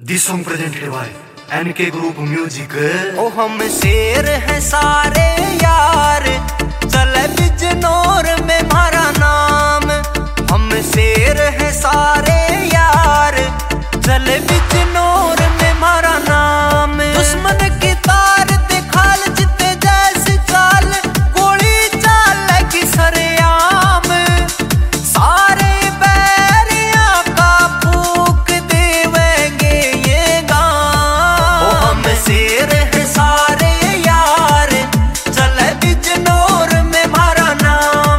This song presented by NK Group Music। ओ हम शेर हैं सारे यार, चले बिजनौर में हमारा नाम। हम शेर हैं सारे यार, चले बिजनौर में हमारा नाम। दुश्मन की तार दिखाल जिते जैसी चाल, गोली चाल की सरेआम। सारे बैरिया का फूक देवेंगे ये गाँव। ओ हम शेर हैं सारे यार, चले बिजनौर में हमारा नाम।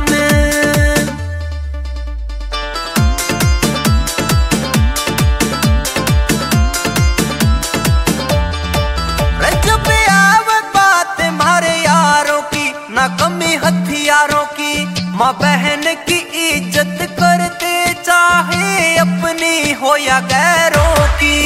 जब आवे बात हमारे यारों की, ना कमी हथियारों की। माँ बहन की इज्जत करते चाहे अपनी हो या गैरों की।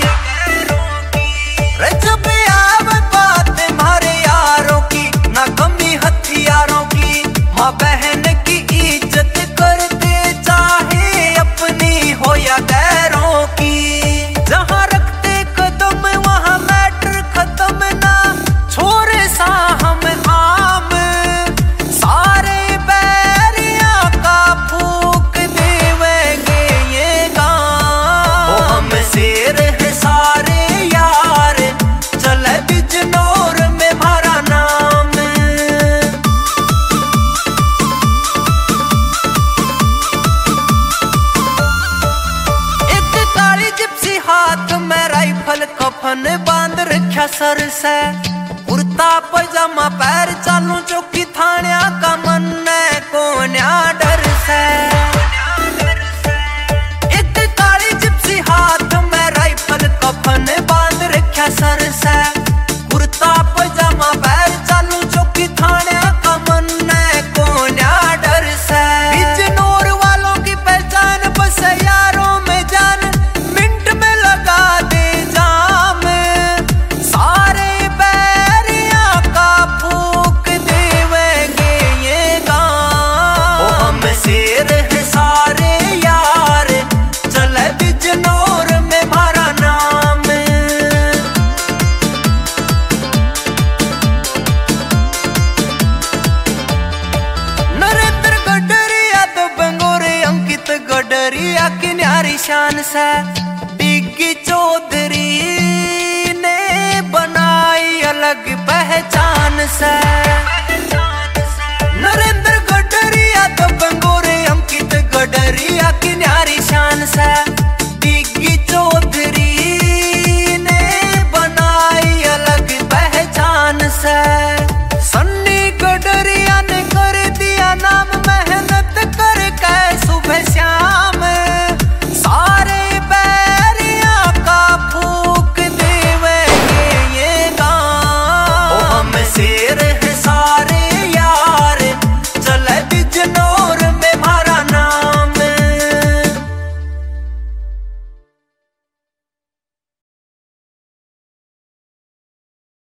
जब आवे बात हमारे यारों की, ना कमी हथियारों की। माँ बहन की इज्जत करते चाहे अपनी हो या गैरों की। जहाँ रखते कदम वहाँ मैटर खत्म, ना छोरे सा हम आम। सारे बैरिया का फूक देवेंगे ये गाँव। ओ हम शेर हैं सारे यार, चले बिजनौर में हमारा नाम। एक काली जिप्सी हाथ में राइफल, कफन बांध रखा सर से। कुर्ता पजामा पैर चालू चौकी थान्या का, मन कोन्या डर से। एक काली जिप्सी हाथ में राइफल, कफन बांध रखा सर से। कुर्ता पजामा पैर चालू चौकी थान्या का, मन कोन्या डर से। बिजनौर वालों की पहचान बस यारों में जान, मिनट में लगा दे जाम। सारे बैरिया का फूक देवेंगे ये गाँव। ओ हम शेर हैं सारे यार, चले बिजनौर में हमारा नाम। नरेंद्र गडरिया तो बंगोरे अंकित गडरिया की न्यारी शान से। डिग्गी चौधरी ने बनाई अलग पहचान से।